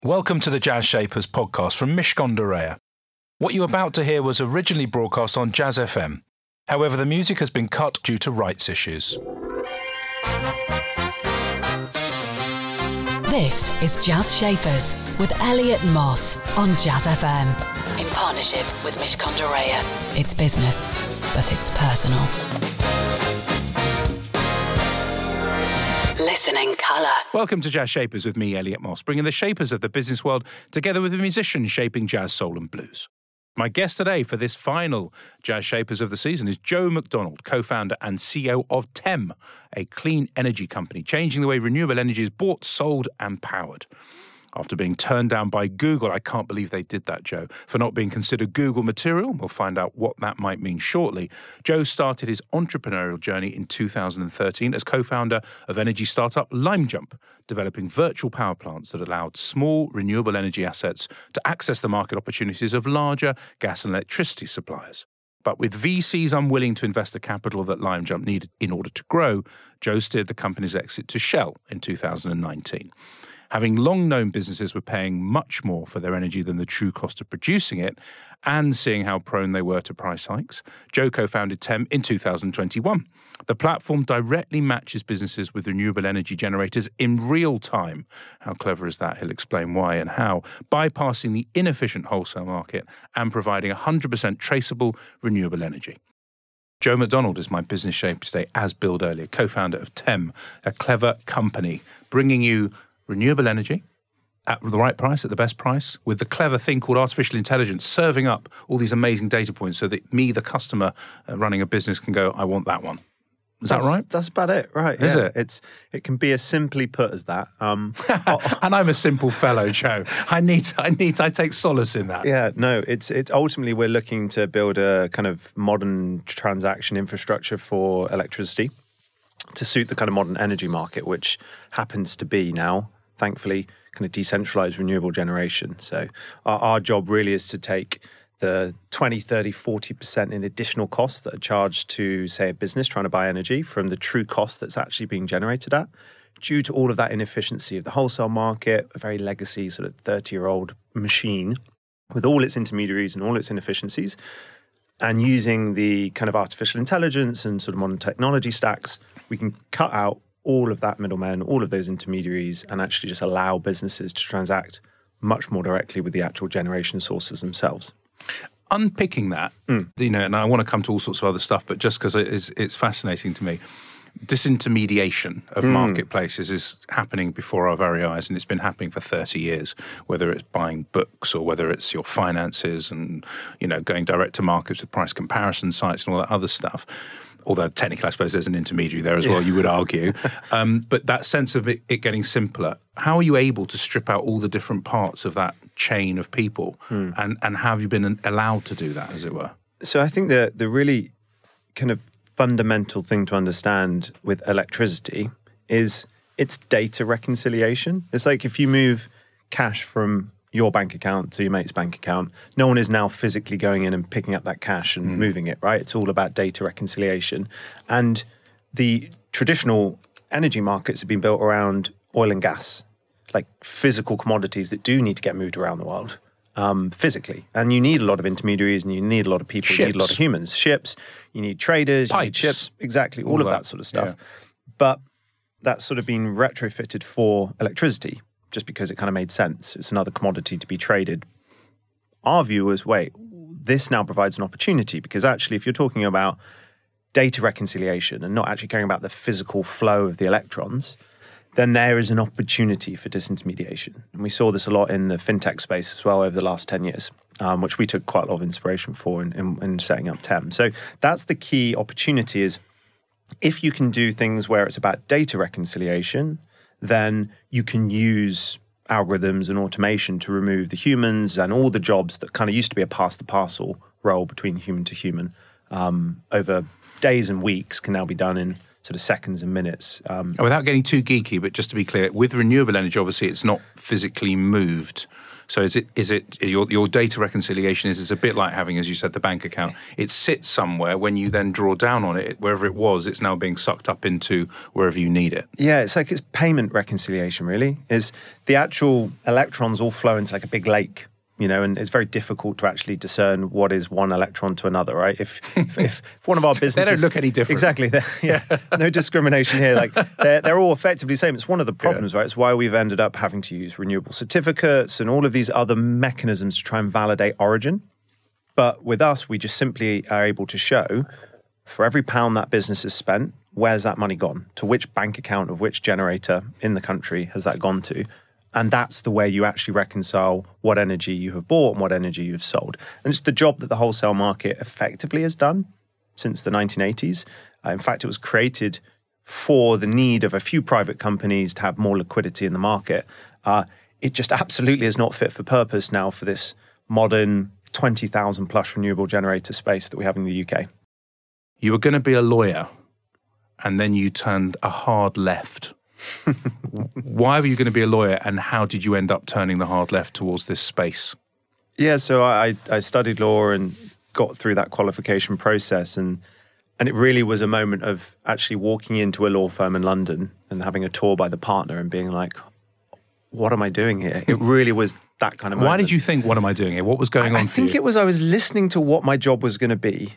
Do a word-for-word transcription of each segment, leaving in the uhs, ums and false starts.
Welcome to the Jazz Shapers podcast from Mishcon de Reya. What you're about to hear was originally broadcast on Jazz F M. However, the music has been cut due to rights issues. This is Jazz Shapers with Elliot Moss on Jazz F M. In partnership with Mishcon de Reya. It's business, but it's personal. Listening colour. Welcome to Jazz Shapers with me, Elliot Moss, bringing the shapers of the business world together with the musicians shaping jazz, soul and blues. My guest today for this final Jazz Shapers of the season is Joe McDonald, co-founder and C E O of Tem, a clean energy company, changing the way renewable energy is bought, sold and powered. After being turned down by Google, I can't believe they did that, Joe, for not being considered Google material. We'll find out what that might mean shortly. Joe started his entrepreneurial journey in two thousand thirteen as co-founder of energy startup LimeJump, developing virtual power plants that allowed small renewable energy assets to access the market opportunities of larger gas and electricity suppliers. But with V Cs unwilling to invest the capital that LimeJump needed in order to grow, Joe steered the company's exit to Shell in two thousand nineteen. Having long known businesses were paying much more for their energy than the true cost of producing it, and seeing how prone they were to price hikes, Joe co-founded Tem in two thousand twenty-one. The platform directly matches businesses with renewable energy generators in real time. How clever is that? He'll explain why and how, bypassing the inefficient wholesale market and providing one hundred percent traceable renewable energy. Joe McDonald is my business shaper today, as billed earlier, co-founder of Tem, a clever company, bringing you renewable energy at the right price, at the best price, with the clever thing called artificial intelligence, serving up all these amazing data points so that me, the customer uh, running a business, can go, I want that one. Is that's, that right? That's about it, right? Is yeah. it? It's it can be as simply put as that. Um, and I'm a simple fellow, Joe. I need, I need, I take solace in that. Yeah, no. It's it's ultimately we're looking to build a kind of modern transaction infrastructure for electricity to suit the kind of modern energy market, which happens to be now, thankfully, kind of decentralized renewable generation. So our, our job really is to take the twenty, thirty, forty percent in additional costs that are charged to, say, a business trying to buy energy from the true cost that's actually being generated at, due to all of that inefficiency of the wholesale market, a very legacy sort of thirty-year-old machine with all its intermediaries and all its inefficiencies, and using the kind of artificial intelligence and sort of modern technology stacks, we can cut out all of that middlemen, all of those intermediaries, and actually just allow businesses to transact much more directly with the actual generation sources themselves. Unpicking that, mm. you know, and I want to come to all sorts of other stuff, but just because it is, it's fascinating to me, disintermediation of mm. marketplaces is happening before our very eyes, and it's been happening for thirty years, whether it's buying books or whether it's your finances and, you know, going direct to markets with price comparison sites and all that other stuff. Although technically, I suppose there's an intermediary there as well, yeah. you would argue. Um, but that sense of it, it getting simpler, how are you able to strip out all the different parts of that chain of people? Mm. And, and have you been allowed to do that, as it were? So I think the the really kind of fundamental thing to understand with electricity is it's data reconciliation. It's like if you move cash from your bank account to your mate's bank account, no one is now physically going in and picking up that cash and mm. moving it, right? It's all about data reconciliation. And the traditional energy markets have been built around oil and gas, like physical commodities that do need to get moved around the world um, physically. And you need a lot of intermediaries and you need a lot of people, ships. You need a lot of humans. Ships, you need traders, Pipes. You need ships, exactly, all, all of that. that sort of stuff. Yeah. But that's sort of been retrofitted for electricity, just because it kind of made sense. It's another commodity to be traded. Our view was, wait, this now provides an opportunity, because actually if you're talking about data reconciliation and not actually caring about the physical flow of the electrons, then there is an opportunity for disintermediation. And we saw this a lot in the fintech space as well over the last ten years, um, which we took quite a lot of inspiration for in, in, in setting up Tem. So that's the key opportunity, is if you can do things where it's about data reconciliation, then you can use algorithms and automation to remove the humans and all the jobs that kind of used to be a pass-the-parcel role between human to human um, over days and weeks can now be done in sort of seconds and minutes. Um, Without getting too geeky, but just to be clear, with renewable energy, obviously it's not physically moved. So is it, is it your, your data reconciliation is, is a bit like having, as you said, the bank account. It sits somewhere. When you then draw down on it, wherever it was, it's now being sucked up into wherever you need it. Yeah, it's like it's payment reconciliation, really. Is the actual electrons all flow into like a big lake, you know, and it's very difficult to actually discern what is one electron to another, right? If if, if one of our businesses... They don't look any different. Exactly. Yeah, no discrimination here. Like they're, they're all effectively the same. It's one of the problems, yeah. right? It's why we've ended up having to use renewable certificates and all of these other mechanisms to try and validate origin. But with us, we just simply are able to show for every pound that business has spent, where's that money gone? To which bank account of which generator in the country has that gone to? And that's the way you actually reconcile what energy you have bought and what energy you've sold. And it's the job that the wholesale market effectively has done since the nineteen eighties. Uh, in fact, it was created for the need of a few private companies to have more liquidity in the market. Uh, it just absolutely is not fit for purpose now for this modern twenty thousand plus renewable generator space that we have in the U K. You were going to be a lawyer, and then you turned a hard left. Why were you going to be a lawyer, and how did you end up turning the hard left towards this space? Yeah, so I, I studied law and got through that qualification process, and and it really was a moment of actually walking into a law firm in London and having a tour by the partner and being like, what am I doing here? It really was that kind of moment. Why did you think, what am I doing here? What was going I, on I for think you? it was I was listening to what my job was going to be.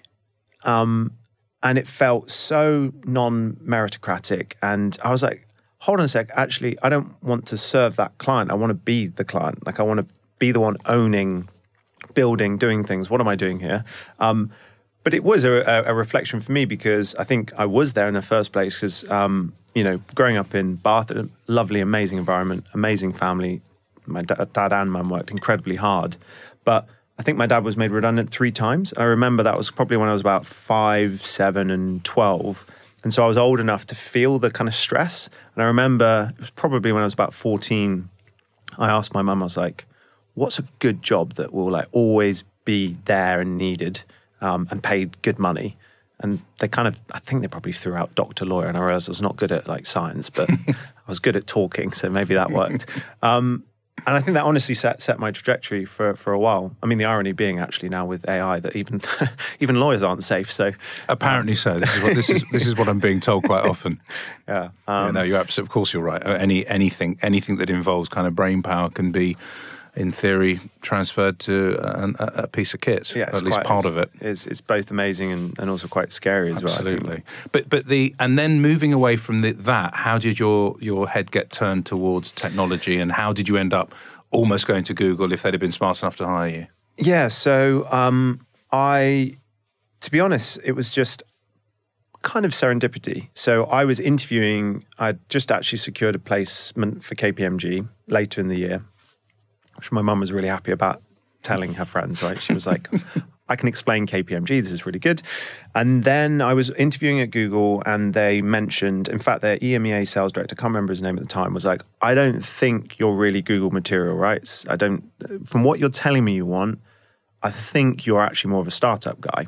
Um, and it felt so non-meritocratic. And I was like, hold on a sec, actually, I don't want to serve that client. I want to be the client. Like, I want to be the one owning, building, doing things. What am I doing here? Um, but it was a, a reflection for me because I think I was there in the first place because, um, you know, growing up in Bath, a lovely, amazing environment, amazing family. My da- dad and mum worked incredibly hard. But I think my dad was made redundant three times. I remember that was probably when I was about five, seven and twelve. And so I was old enough to feel the kind of stress. And I remember it was probably when I was about fourteen, I asked my mum, I was like, what's a good job that will like always be there and needed um, and paid good money? And they kind of, I think they probably threw out doctor, lawyer. And I realized I was not good at like science, but I was good at talking. So maybe that worked. Um, And I think that honestly set set my trajectory for, for a while. I mean, the irony being actually now with A I that even even lawyers aren't safe. So apparently, um, so this is what this is this is what I'm being told quite often. Yeah. Um, yeah no, you're absolutely. Of course, you're right. Any anything anything that involves kind of brain power can be, in theory, transferred to a, a piece of kit. Yeah, at least quite, part of it. It's it's both amazing and, and also quite scary as Absolutely. well. Absolutely. But but the and then moving away from the, that, how did your your head get turned towards technology, and how did you end up almost going to Google if they'd have been smart enough to hire you? Yeah, so um, I, to be honest, it was just kind of serendipity. So I was interviewing, I'd just actually secured a placement for K P M G later in the year, which my mum was really happy about telling her friends, right? She was like, I can explain K P M G, this is really good. And then I was interviewing at Google and they mentioned, in fact, their E M E A sales director, I can't remember his name at the time, was like, I don't think you're really Google material, right? I don't, from what you're telling me you want, I think you're actually more of a startup guy.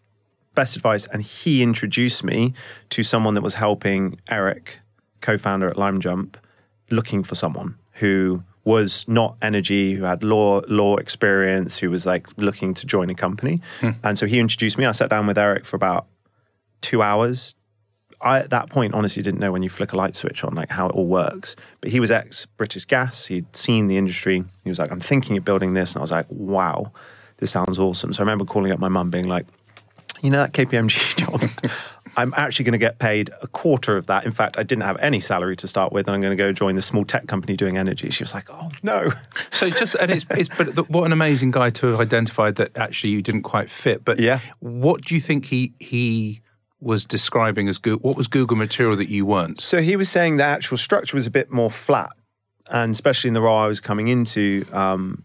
Best advice. And he introduced me to someone that was helping Eric, co-founder at LimeJump, looking for someone who was not energy, who had law law experience, who was like looking to join a company. Hmm. And so he introduced me. I sat down with Eric for about two hours. I, at that point, honestly didn't know when you flick a light switch on, like how it all works. But he was ex-British Gas. He'd seen the industry. He was like, I'm thinking of building this. And I was like, wow, this sounds awesome. So I remember calling up my mum being like, you know, that K P M G job, I'm actually going to get paid a quarter of that. In fact, I didn't have any salary to start with, and I'm going to go join the small tech company doing energy. She was like, oh, no. So just, and it's, it's but the, what an amazing guy to have identified that actually you didn't quite fit. But yeah. What do you think he he was describing as Google? What was Google material that you weren't? So he was saying the actual structure was a bit more flat, and especially in the role I was coming into, um,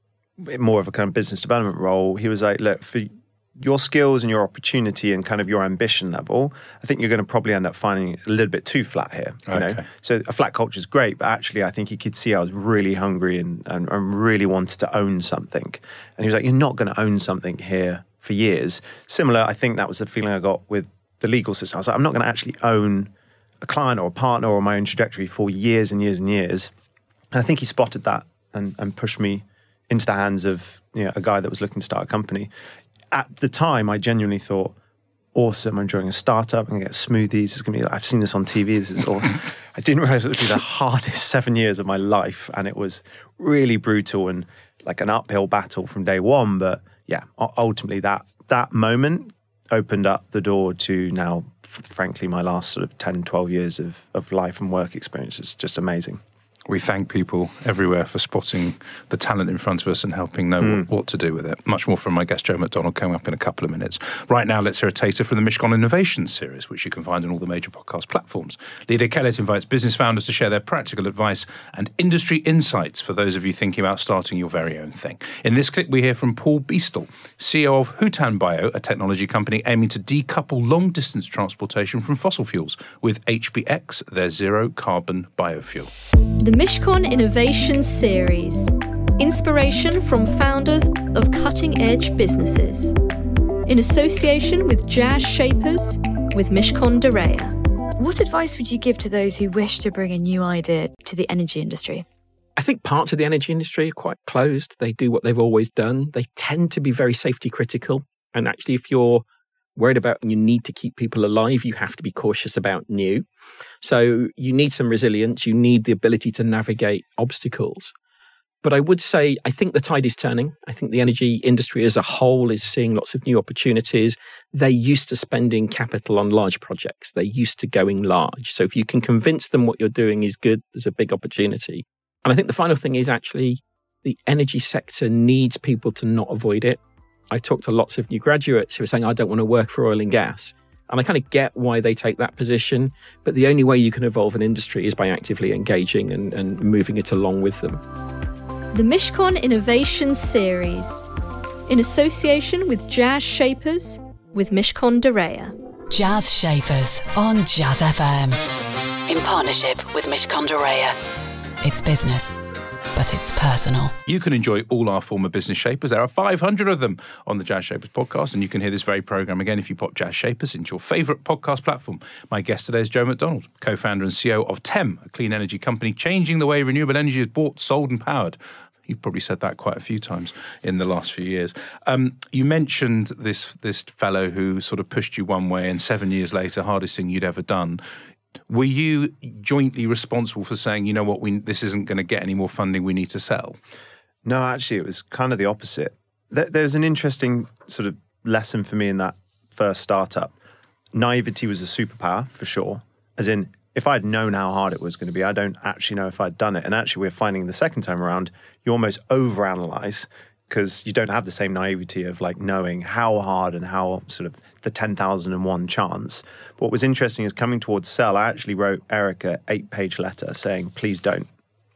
more of a kind of business development role, he was like, look, for your skills and your opportunity and kind of your ambition level, I think you're going to probably end up finding it a little bit too flat here. You okay. know? So a flat culture is great, but actually I think he could see I was really hungry and, and, and really wanted to own something. And he was like, you're not going to own something here for years. Similar, I think that was the feeling I got with the legal system. I was like, I'm not going to actually own a client or a partner or my own trajectory for years and years and years. And I think he spotted that and, and pushed me into the hands of, you know, a guy that was looking to start a company. At the time, I genuinely thought, awesome, I'm joining a startup, I'm going to get smoothies, it's going to be, I've seen this on T V, this is awesome. I didn't realize it would be the hardest seven years of my life, and it was really brutal and like an uphill battle from day one. But yeah, ultimately that that moment opened up the door to now, frankly, my last sort of ten, twelve years of, of life and work experience. It's just amazing. We thank people everywhere for spotting the talent in front of us and helping know mm. what, what to do with it. Much more from my guest, Joe McDonald, coming up in a couple of minutes. Right now, let's hear a taster from the Mishcon Innovation Series, which you can find on all the major podcast platforms. Leader Kellett invites business founders to share their practical advice and industry insights for those of you thinking about starting your very own thing. In this clip, we hear from Paul Biestel, C E O of Hutan Bio, a technology company aiming to decouple long-distance transportation from fossil fuels with H B X, their zero-carbon biofuel. The Mishcon Innovation Series. Inspiration from founders of cutting-edge businesses. In association with Jazz Shapers with Mishcon de Reya. What advice would you give to those who wish to bring a new idea to the energy industry? I think parts of the energy industry are quite closed. They do what they've always done. They tend to be very safety critical. And actually, if you're worried about and you need to keep people alive, you have to be cautious about new. So you need some resilience. You need the ability to navigate obstacles. But I would say, I think the tide is turning. I think the energy industry as a whole is seeing lots of new opportunities. They're used to spending capital on large projects. They're used to going large. So if you can convince them what you're doing is good, there's a big opportunity. And I think the final thing is actually the energy sector needs people to not avoid it. I talked to lots of new graduates who are saying, I don't want to work for oil and gas. And I kind of get why they take that position. But the only way you can evolve an industry is by actively engaging and, and moving it along with them. The Mishcon Innovation Series. In association with Jazz Shapers with Mishcon de Reya. Jazz Shapers on Jazz F M. In partnership with Mishcon de Reya. It's business, but it's personal. You can enjoy all our former business shapers. There are five hundred of them on the Jazz Shapers podcast, and you can hear this very programme again if you pop Jazz Shapers into your favourite podcast platform. My guest today is Joe McDonald, co-founder and C E O of T E M, a clean energy company changing the way renewable energy is bought, sold and powered. You've probably said that quite a few times in the last few years. Um, you mentioned this this fellow who sort of pushed you one way and seven years later, hardest thing you'd ever done. Were you jointly responsible for saying, you know what, we this isn't going to get any more funding, we need to sell? No, actually, it was kind of the opposite. There's an interesting sort of lesson for me in that first startup. Naivety was a superpower, for sure. As in, if I'd known how hard it was going to be, I don't actually know if I'd done it. And actually, we're finding the second time around, you almost overanalyze because you don't have the same naivety of like knowing how hard and how sort of the ten thousand and one chance. But what was interesting is coming towards sell, I actually wrote Eric an eight-page letter saying, please don't.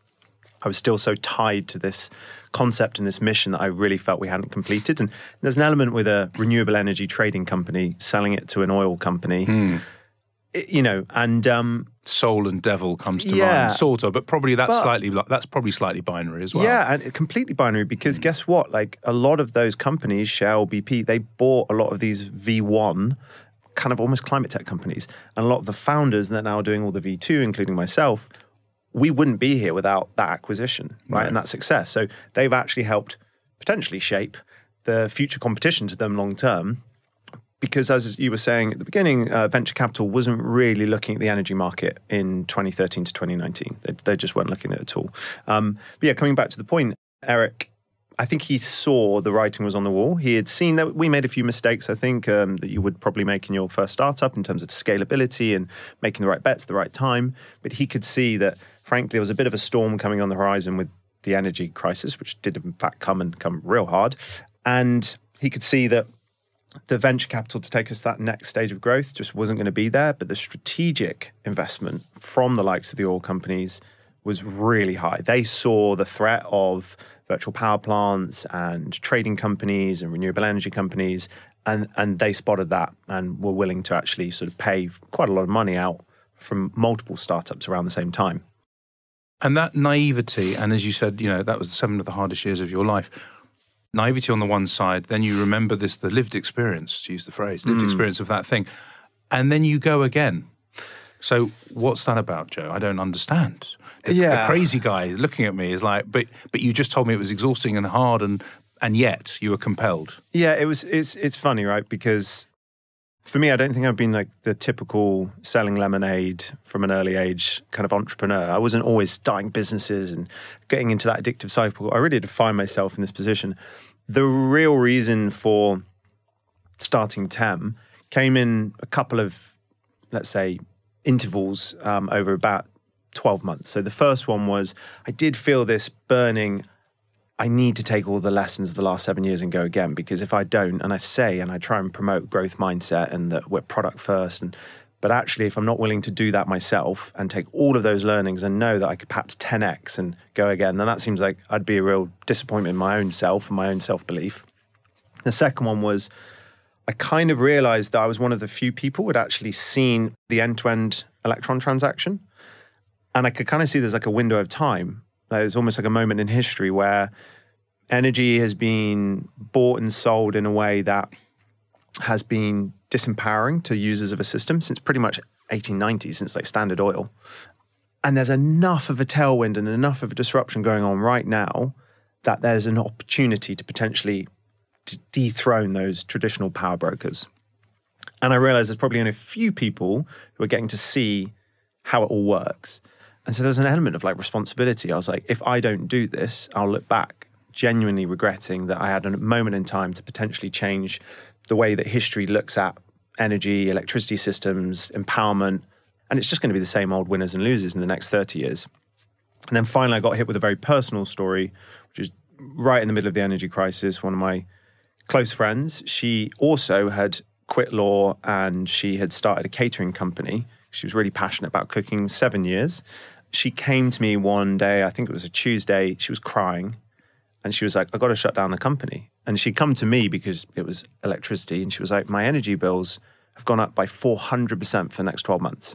I was still so tied to this concept and this mission that I really felt we hadn't completed. And there's an element with a renewable energy trading company selling it to an oil company. Mm. You know, and um, soul and devil comes to yeah, mind, sort of, but probably that's but, slightly that's probably slightly binary as well. Yeah, and completely binary because mm. guess what? Like a lot of those companies, Shell, B P, they bought a lot of these V one kind of almost climate tech companies, and a lot of the founders that are now doing all the V two, including myself, we wouldn't be here without that acquisition, right, right. and that success. So they've actually helped potentially shape the future competition to them long term. Because as you were saying at the beginning, uh, venture capital wasn't really looking at the energy market in twenty thirteen to twenty nineteen. They, they just weren't looking at it at all. Um, but yeah, coming back to the point, Eric, I think he saw the writing was on the wall. He had seen that we made a few mistakes, I think, um, that you would probably make in your first startup in terms of scalability and making the right bets at the right time. But he could see that, frankly, there was a bit of a storm coming on the horizon with the energy crisis, which did in fact come and come real hard. And he could see that the venture capital to take us to that next stage of growth just wasn't going to be there. But the strategic investment from the likes of the oil companies was really high. They saw the threat of virtual power plants and trading companies and renewable energy companies, and, and they spotted that and were willing to actually sort of pay quite a lot of money out from multiple startups around the same time. And that naivety, and as you said, you know, that was seven of the hardest years of your life. Naivety on the one side, then you remember this, the lived experience, to use the phrase, lived mm. experience of that thing. and then you go again. So what's that about, Joe? I don't understand. The, yeah. the crazy guy looking at me is like, but but you just told me it was exhausting and hard, and and yet you were compelled. Yeah, it was. It's it's funny, right? Because for me, I don't think I've been like the typical selling lemonade from an early age kind of entrepreneur. I wasn't always starting businesses and getting into that addictive cycle. I really had to find myself in this position. The real reason for starting Tem came in a couple of, let's say, intervals um, over about twelve months. So the first one was I did feel this burning, I need to take all the lessons of the last seven years and go again, because if I don't, and I say, and I try and promote growth mindset and that we're product first, and but actually if I'm not willing to do that myself and take all of those learnings and know that I could perhaps ten X and go again, then that seems like I'd be a real disappointment in my own self and my own self-belief. The second one was I kind of realized that I was one of the few people who had actually seen the end-to-end electron transaction. And I could kind of see there's like a window of time. There's almost like a moment in history where energy has been bought and sold in a way that has been disempowering to users of a system since pretty much eighteen ninety, since like Standard Oil. And there's enough of a tailwind and enough of a disruption going on right now that there's an opportunity to potentially to dethrone those traditional power brokers. And I realized there's probably only a few people who are getting to see how it all works. And so there's an element of like responsibility. I was like, if I don't do this, I'll look back genuinely regretting that I had a moment in time to potentially change the way that history looks at energy, electricity systems, empowerment. And it's just going to be the same old winners and losers in the next thirty years. And then finally, I got hit with a very personal story, which is right in the middle of the energy crisis. One of my close friends, she also had quit law and she had started a catering company. She was really passionate about cooking, seven years. She came to me one day, I think it was a Tuesday, she was crying. And she was like, I got to shut down the company. And she'd come to me because it was electricity. And she was like, my energy bills have gone up by four hundred percent for the next twelve months.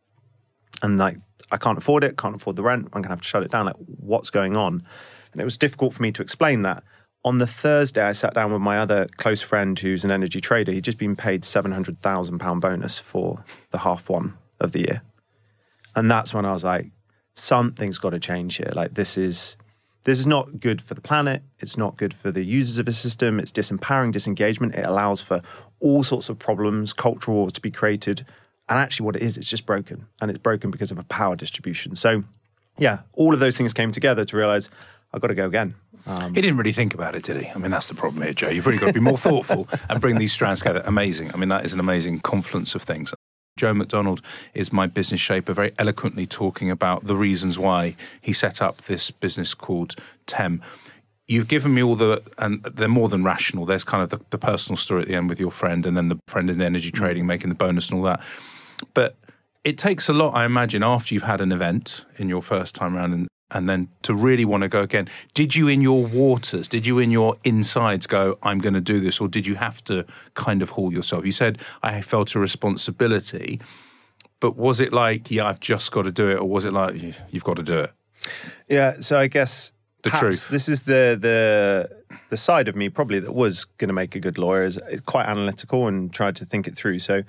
And like, I can't afford it, can't afford the rent. I'm going to have to shut it down. Like, what's going on? And it was difficult for me to explain that. On the Thursday, I sat down with my other close friend who's an energy trader. He'd just been paid seven hundred thousand pounds bonus for the half one of the year. And that's when I was like, something's got to change here. Like, this is this is not good for the planet. It's not good for the users of the system. It's disempowering, disengagement. It allows for all sorts of problems, cultural wars to be created. And actually what it is, it's just broken. And it's broken because of a power distribution. So, yeah, all of those things came together to realize I've got to go again. Um, he didn't really think about it, did he? I mean, that's the problem here, Joe. You've really got to be more thoughtful and bring these strands together. Amazing. I mean, that is an amazing confluence of things. Joe McDonald is my business shaper, very eloquently talking about the reasons why he set up this business called Tem. You've given me all the, and they're more than rational. There's kind of the, the personal story at the end with your friend and then the friend in energy trading making the bonus and all that. But it takes a lot, I imagine, after you've had an event in your first time around and and then to really want to go again. Did you in your waters, did you in your insides go, I'm going to do this, or did you have to kind of haul yourself? You said, I felt a responsibility, but was it like, yeah, I've just got to do it, or was it like, you've got to do it? Yeah, so I guess the truth. This is the the the side of me probably that was going to make a good lawyer, is quite analytical and tried to think it through. So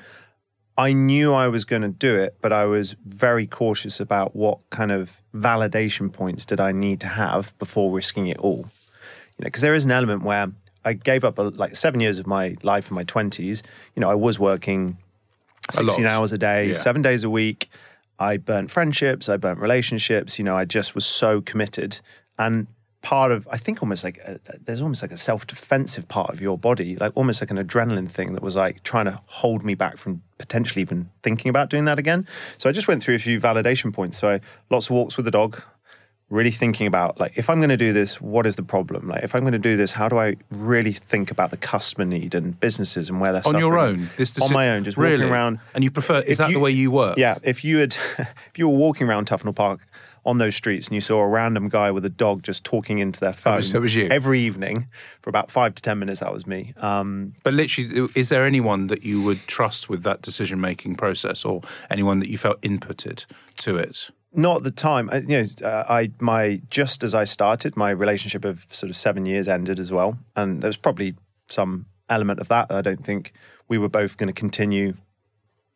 I knew I was going to do it, but I was very cautious about what kind of validation points did I need to have before risking it all. You know, because there is an element where I gave up a, like seven years of my life in my twenties. You know, I was working sixteen hours a day, yeah. seven days a week. I burnt friendships, I burnt relationships. You know, I just was so committed. And part of, I think almost like, a, there's almost like a self-defensive part of your body, like almost like an adrenaline thing that was like trying to hold me back from potentially even thinking about doing that again. So I just went through a few validation points. So I, lots of walks with the dog, really thinking about like, if I'm going to do this, what is the problem? Like, if I'm going to do this, how do I really think about the customer need and businesses and where they're on suffering? your own? This on my own, just really? walking around. And you prefer, is that you, the way you work? Yeah. If you had, if you were walking around Tufnell Park on those streets and you saw a random guy with a dog just talking into their phone, that was, that was you. Every evening for about five to ten minutes, that was me. Um, but literally, is there anyone that you would trust with that decision-making process, or anyone that you felt inputted to it? Not at the time. I, you know, uh, I my just as I started, my relationship of sort of seven years ended as well, and there was probably some element of that. I don't think we were both going to continue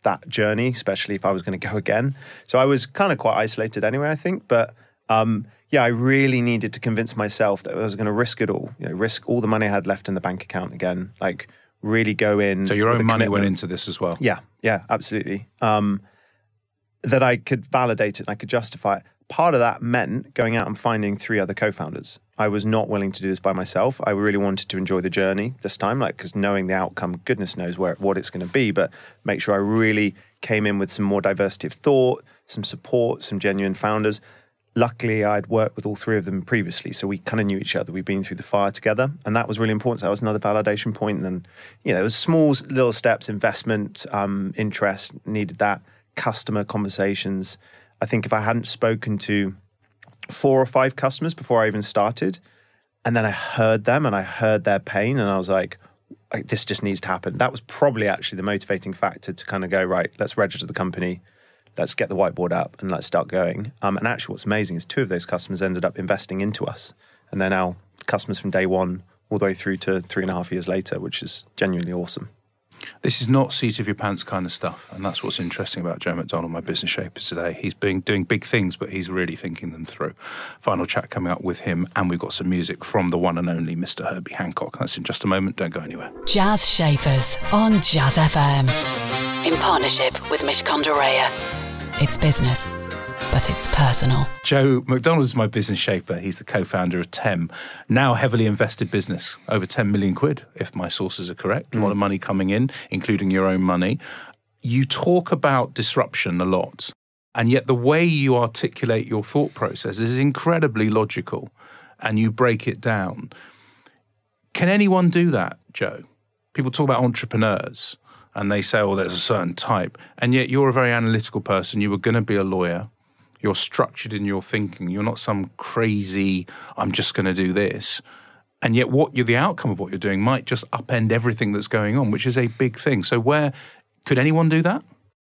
that journey, especially if I was going to go again. So I was kind of quite isolated anyway, I think. But um, yeah, I really needed to convince myself that I was going to risk it all, you know, risk all the money I had left in the bank account again, like really go in. So your own money commitment. went into this as well? Yeah, yeah, absolutely. Um, that I could validate it and I could justify it. Part of that meant going out and finding three other co-founders. I was not willing to do this by myself. I really wanted to enjoy the journey this time, like, because knowing the outcome, goodness knows where what it's going to be, but make sure I really came in with some more diversity of thought, some support, some genuine founders. Luckily, I'd worked with all three of them previously, so we kind of knew each other. We'd been through the fire together, and that was really important. So that was another validation point. And then, you know, it was small little steps, investment, um, interest, needed that, customer conversations. I think if I hadn't spoken to four or five customers before I even started, and then I heard them and I heard their pain, and I was like, this just needs to happen. That was probably actually the motivating factor to kind of go, right, let's register the company, let's get the whiteboard up and let's start going. Um, and actually what's amazing is two of those customers ended up investing into us. And they're now customers from day one all the way through to three and a half years later, which is genuinely awesome. This is not seat of your pants kind of stuff. And that's what's interesting about Joe McDonald, my business shapers today. He's been doing big things, but he's really thinking them through. Final chat coming up with him. And we've got some music from the one and only Mister Herbie Hancock. That's in just a moment. Don't go anywhere. Jazz Shapers on Jazz F M. In partnership with Mishcon de Reya. It's business, but it's personal. Joe McDonald is my business shaper. He's the co-founder of Tem, now heavily invested business, over ten million quid, if my sources are correct. Mm. A lot of money coming in, including your own money. You talk about disruption a lot, and yet the way you articulate your thought process is incredibly logical, and you break it down. Can anyone do that, Joe? People talk about entrepreneurs, and they say, oh, there's a certain type, and yet you're a very analytical person. You were going to be a lawyer. You're structured in your thinking. You're not some crazy, I'm just going to do this. And yet what you're, the outcome of what you're doing might just upend everything that's going on, which is a big thing. So where, could anyone do that?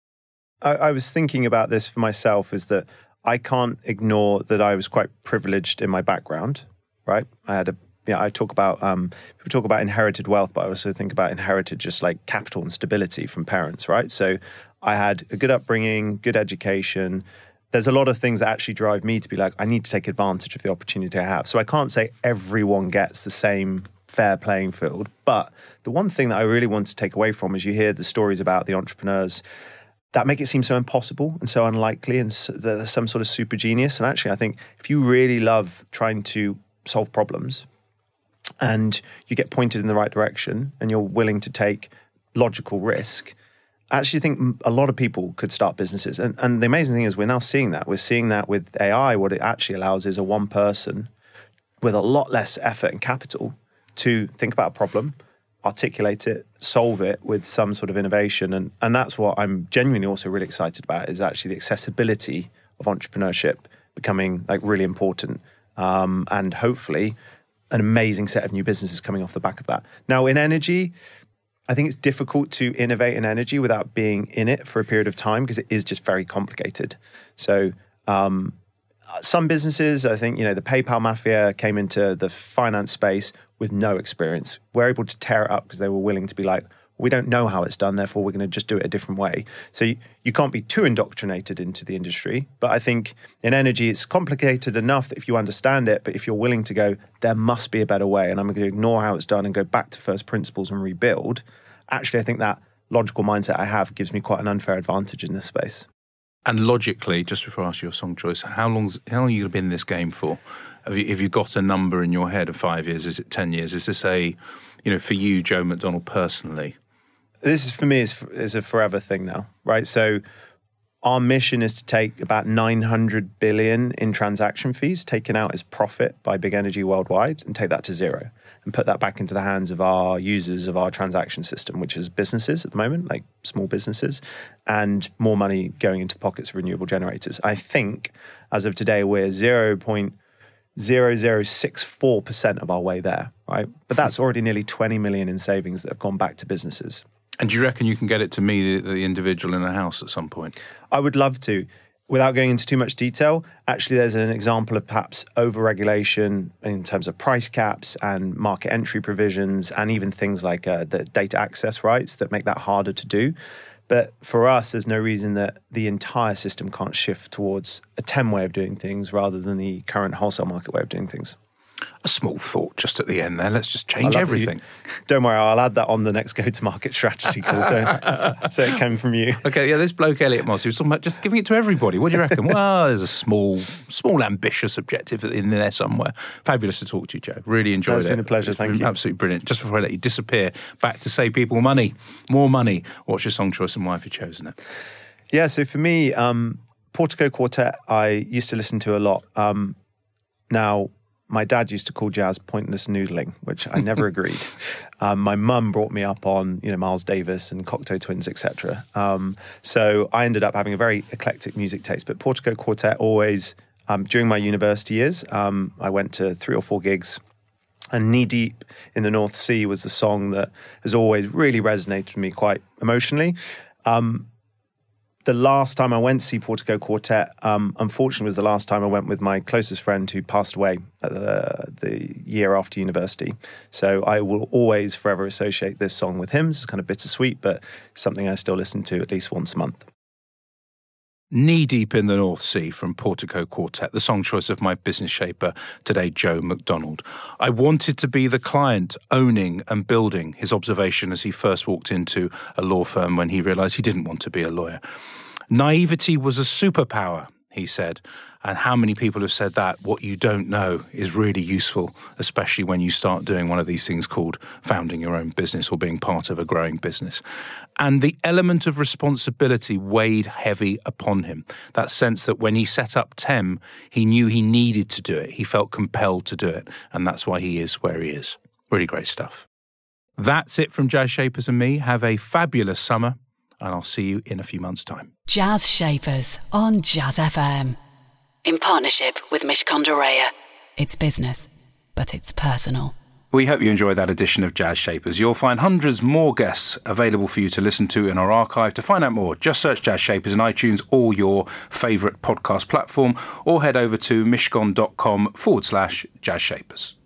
I, I was thinking about this for myself, is that I can't ignore that I was quite privileged in my background, right? I had a, yeah, I talk about, um, people talk about inherited wealth, but I also think about inherited just like capital and stability from parents, right? So I had a good upbringing, good education. There's a lot of things that actually drive me to be like, I need to take advantage of the opportunity I have. So I can't say everyone gets the same fair playing field. But the one thing that I really want to take away from is you hear the stories about the entrepreneurs that make it seem so impossible and so unlikely and so, there's some sort of super genius. And actually, I think if you really love trying to solve problems and you get pointed in the right direction and you're willing to take logical risk, I actually think a lot of people could start businesses. And, and the amazing thing is we're now seeing that. We're seeing that with A I. What it actually allows is a one person with a lot less effort and capital to think about a problem, articulate it, solve it with some sort of innovation. And, and that's what I'm genuinely also really excited about, is actually the accessibility of entrepreneurship becoming like really important. Um, and hopefully an amazing set of new businesses coming off the back of that. Now in energy, I think it's difficult to innovate in energy without being in it for a period of time because it is just very complicated. So um, some businesses, I think, you know, the PayPal mafia came into the finance space with no experience. We're able to tear it up because they were willing to be like, we don't know how it's done, therefore we're going to just do it a different way. So you, you can't be too indoctrinated into the industry. But I think in energy, it's complicated enough that if you understand it, but if you're willing to go, there must be a better way, and I'm going to ignore how it's done and go back to first principles and rebuild, actually, I think that logical mindset I have gives me quite an unfair advantage in this space. And logically, just before I ask you your song choice, how long's how long are you going to be in this game for? Have you, have you got a number in your head of five years? Is it ten years? Is this a, you know, for you, Joe McDonald, personally? This is, for me, is, is a forever thing now, right? So our mission is to take about nine hundred billion in transaction fees taken out as profit by big energy worldwide and take that to zero and put that back into the hands of our users of our transaction system, which is businesses at the moment, like small businesses, and more money going into the pockets of renewable generators. I think as of today, we're zero point zero zero six four percent of our way there, right? But that's already nearly twenty million in savings that have gone back to businesses. And do you reckon you can get it to me, the, the individual in a house at some point? I would love to. Without going into too much detail, actually there's an example of perhaps over-regulation in terms of price caps and market entry provisions and even things like uh, the data access rights that make that harder to do. But for us, there's no reason that the entire system can't shift towards a T E M way of doing things rather than the current wholesale market way of doing things. A small thought just at the end there. Let's just change everything. You, don't worry, I'll add that on the next go-to-market strategy call. So it came from you. Okay, yeah, this bloke Elliot Moss, he was talking about just giving it to everybody. What do you reckon? Well, there's a small, small ambitious objective in there somewhere. Fabulous to talk to you, Joe. Really enjoyed it. It's been a pleasure, it's thank you. Absolutely brilliant. Just before I let you disappear, back to Save People Money, more money. What's your song choice and why have you chosen it? Yeah, so for me, um, Portico Quartet, I used to listen to a lot. Um, now... My dad used to call jazz pointless noodling, which I never agreed. Um, my mum brought me up on, you know, Miles Davis and Cocteau Twins, et cetera. Um, so I ended up having a very eclectic music taste. But Portico Quartet always, um, during my university years, um, I went to three or four gigs. And Knee Deep in the North Sea was the song that has always really resonated with me quite emotionally. Um, The last time I went to see Portico Quartet, um, unfortunately, was the last time I went with my closest friend who passed away at the, the year after university. So I will always forever associate this song with him. It's kind of bittersweet, but something I still listen to at least once a month. Knee Deep in the North Sea from Portico Quartet, the song choice of my business shaper today, Joe McDonald. I wanted to be the client owning and building his observation as he first walked into a law firm when he realised he didn't want to be a lawyer. Naivety was a superpower, he said. And how many people have said that? What you don't know is really useful, especially when you start doing one of these things called founding your own business or being part of a growing business. And the element of responsibility weighed heavy upon him. That sense that when he set up T E M, he knew he needed to do it. He felt compelled to do it. And that's why he is where he is. Really great stuff. That's it from Jazz Shapers and me. Have a fabulous summer, and I'll see you in a few months' time. Jazz Shapers on Jazz F M. In partnership with Mishcon de Reya. It's business, but it's personal. We hope you enjoyed that edition of Jazz Shapers. You'll find hundreds more guests available for you to listen to in our archive. To find out more, just search Jazz Shapers in iTunes or your favourite podcast platform, or head over to mishcon.com forward slash Jazz Shapers.